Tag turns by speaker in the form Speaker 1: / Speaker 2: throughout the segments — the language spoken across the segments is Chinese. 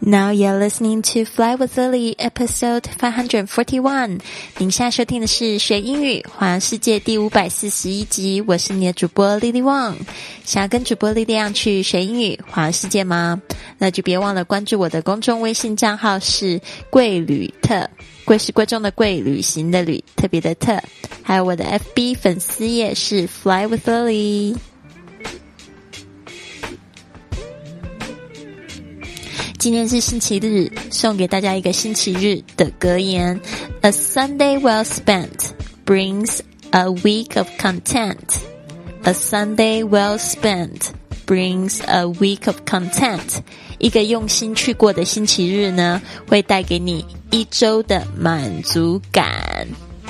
Speaker 1: Now you're listening to Fly with Lily, episode 541. 您现在收听的是学英语环游世界第541集，我是你的主播 Lily Wang。想要跟主播 Lily 一样去学英语环游世界吗？那就别忘了关注我的公众微信账号是贵旅特，贵是贵重的贵，旅行的旅，特别的特。还有我的 FB 粉丝页是 Fly with Lily。今天是星期日，送给大家一个星期日的格言 A Sunday well spent brings a week of content. A Sunday well spent brings a week of content. 一个用心去过的星期日呢，会带给你一周的满足感。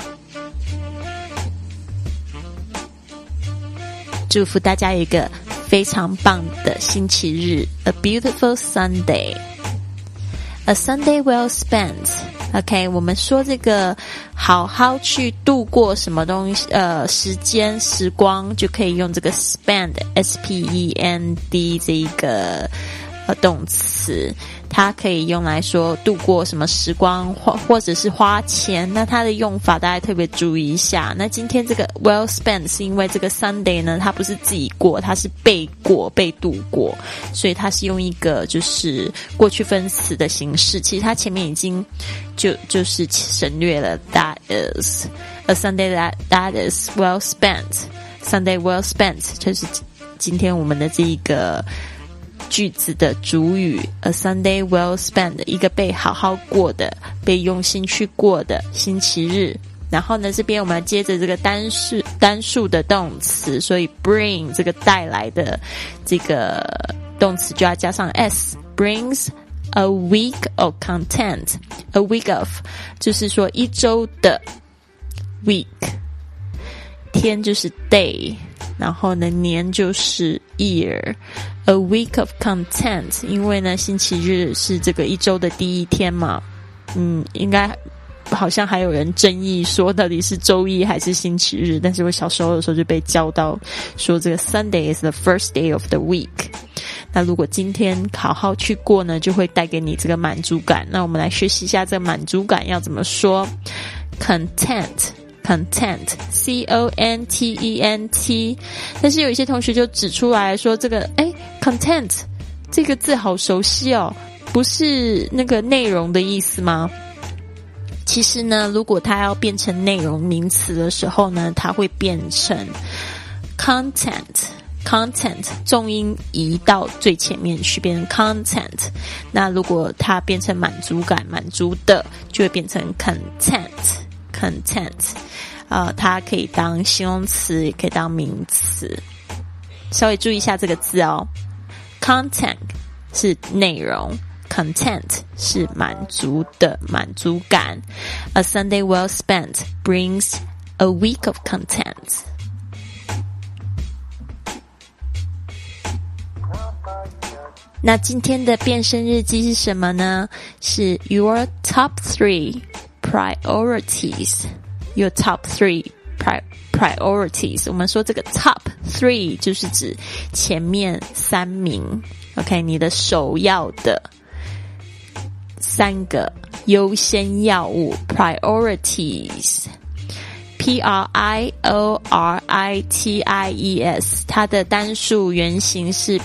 Speaker 1: 祝福大家有一个非常棒的星期日 A beautiful Sunday. A Sunday well spent. OK, 我们说这个好好去度过什么东西时间时光，就可以用这个 spend S-P-E-N-D 这一个动词，它可以用来说度过什么时光或者是花钱，那它的用法大家特别注意一下。那今天这个 well spent 是因为这个 Sunday 呢，它不是自己过，它是被度过，所以它是用一个就是过去分词的形式。其实它前面已经就是省略了 that is a Sunday that is well spent. Sunday well spent 就是今天我们的这一个句子的主语 A Sunday well spent 一个被好好过的被用心去过的星期日。然后呢这边我们要接着这个单数的动词，所以 bring 这个带来的这个动词就要加上 s brings a week of content. A week of 就是说一周的 week， 天就是 day， 然后呢年就是 year。A week of content 因为呢星期日是这个一周的第一天嘛，应该好像还有人争议说到底是周一还是星期日，但是我小时候的时候就被教到说这个 Sunday is the first day of the week。 那如果今天好好去过呢，就会带给你这个满足感。那我们来学习一下这个满足感要怎么说。 Content C-O-N-T-E-N-T， 但是有一些同学就指出来说这个content 这个字好熟悉哦，不是那个内容的意思吗？其实呢如果它要变成内容名词的时候呢，它会变成 content， 重音移到最前面去变成 content。 那如果它变成满足感满足的，就会变成 content。它可以当形容词也可以当名词，稍微注意一下这个字哦。 Content 是内容， Content 是满足的满足感。 A Sunday well spent brings a week of content。 那今天的变身日记是什么呢？是 Your top 3 priorities。 Your top 3 priorities。 我们说这个 top 3 就是指前面3名 OK， 你的首要的3个优先要务 priorities。 P-R-I-O-R-I-T-I-E-S 它的单数原型是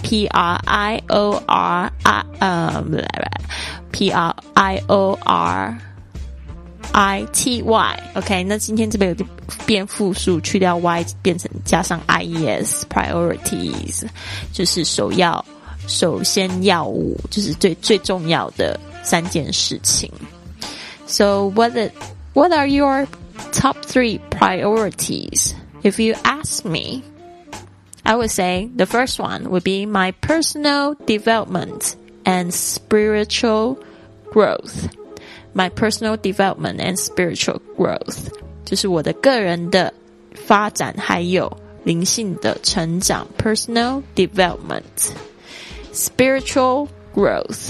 Speaker 1: P-R-I-O-R-I-T-Y OK， 那今天这边有变复数，去掉 Y 变成加上 IES priorities 就是首先要务，就是最重要的3件事情。 So what are your top 3 priorities? If you ask me, I would say the first one would be my personal development and spiritual growth.My personal development and spiritual growth 就是我的个人的发展还有灵性的成长 personal development。 Spiritual growth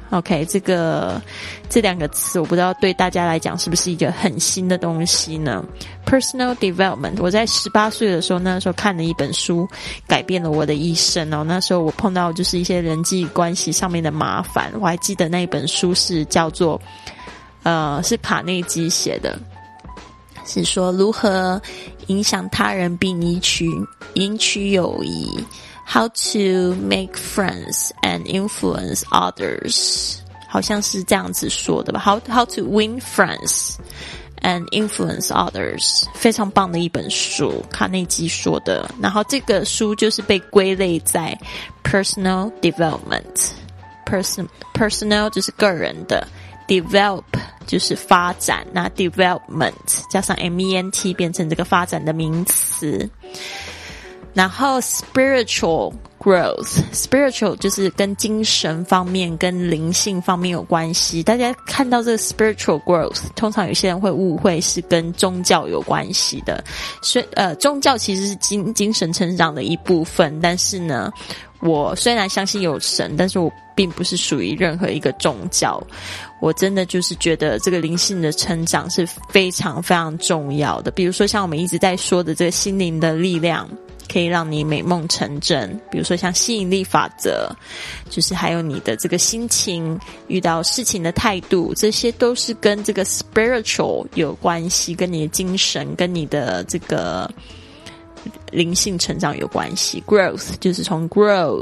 Speaker 1: OK， 这两个词我不知道对大家来讲是不是一个很新的东西呢？ Personal development， 我在18岁的时候，那时候看了一本书，改变了我的一生哦。那时候我碰到就是一些人际关系上面的麻烦，我还记得那一本书是叫做是卡内基写的，是说如何影响他人并赢取友谊，How to make friends and influence others， 好像是这样子说的吧。How to win friends and influence others， 非常棒的一本书，卡内基说的。然后这个书就是被归类在 personal development，personal 就是个人的，develop 就是发展，那 development 加上 ment 变成这个发展的名词。然后 spiritual growth，spiritual 就是跟精神方面跟灵性方面有关系。大家看到这个 spiritual growth， 通常有些人会误会是跟宗教有关系的。所以宗教其实是精神成长的一部分，但是呢，我虽然相信有神，但是我并不是属于任何一个宗教。我真的就是觉得这个灵性的成长是非常非常重要的。比如说像我们一直在说的这个心灵的力量，可以让你美梦成真，比如说像吸引力法则，就是还有你的这个心情，遇到事情的态度，这些都是跟这个 spiritual 有关系，跟你的精神，跟你的这个灵性成长有关系。 growth 就是从 grow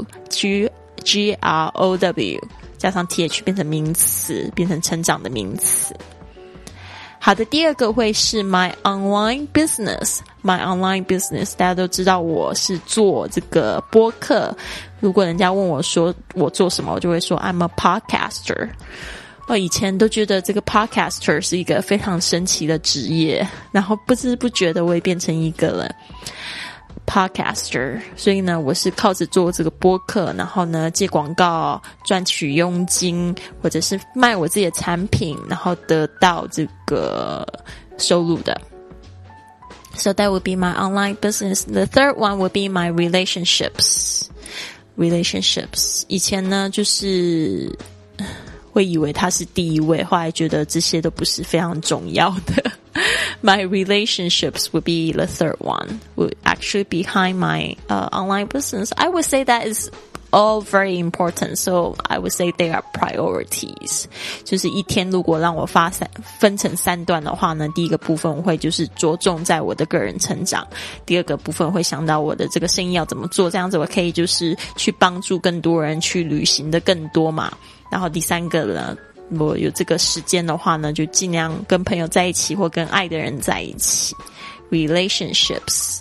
Speaker 1: G-R-O-W 加上 th 变成名词，变成成长的名词。好的，第二个会是 my online business。my online business 大家都知道我是做这个播客，如果人家问我说我做什么，我就会说 I'm a podcaster。我以前都觉得这个 podcaster 是一个非常神奇的职业，然后不知不觉的我也变成一个了podcaster， 所以呢，我是靠着做这个播客，然后呢接广告赚取佣金，或者是卖我自己的产品，然后得到这个收入的。So that would be my online business. The third one would be my relationships. 以前呢就是会以为它是第一位，后来觉得这些都不是非常重要的。My relationships would be the third one. Would actually behind my online business. I would say that is all very important. So I would say they are priorities. 就是一天如果让我分成3段的话呢，第一个部分我会就是着重在我的个人成长，第二个部分会想到我的这个生意要怎么做，这样子我可以就是去帮助更多人去旅行的更多嘛。然后第三个呢，我有这个时间的话呢，就尽量跟朋友在一起或跟爱的人在一起。Relationships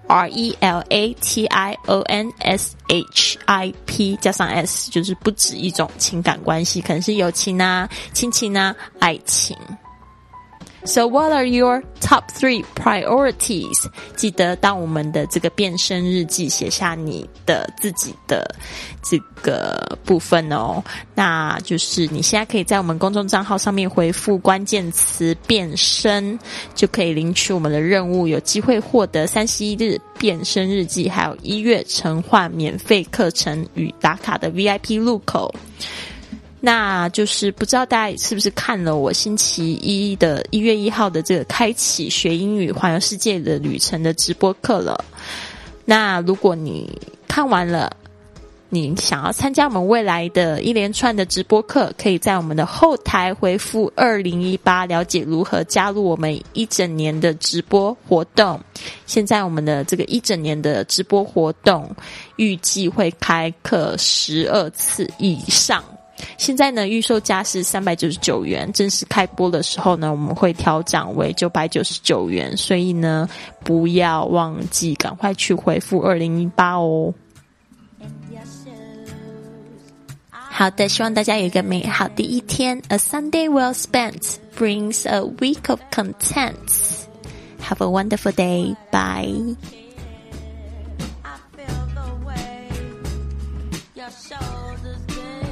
Speaker 1: R-E-L-A-T-I-O-N-S-H-I-P 加上 S 就是不止一种情感关系，可能是友情啊、亲情啊、爱情。So what are your top 3 priorities? 记得当我们的这个变身日记写下你的自己的这个部分哦。那就是你现在可以在我们公众账号上面回复关键词变身，就可以领取我们的任务，有机会获得31日变身日记，还有1月晨换免费课程与打卡的 VIP 入口。那就是不知道大家是不是看了我星期一的1月1号的这个开启学英语环游世界的旅程的直播课了。那如果你看完了，你想要参加我们未来的一连串的直播课，可以在我们的后台回复2018，了解如何加入我们一整年的直播活动。现在我们的这个一整年的直播活动预计会开课12次以上。现在呢，预售价是399元，正式开播的时候呢，我们会调涨为999元，所以呢，不要忘记赶快去回复2018哦。好的，希望大家有一个美好的一天。A Sunday well spent brings a week of content. Have a wonderful day. Bye. Your shoulders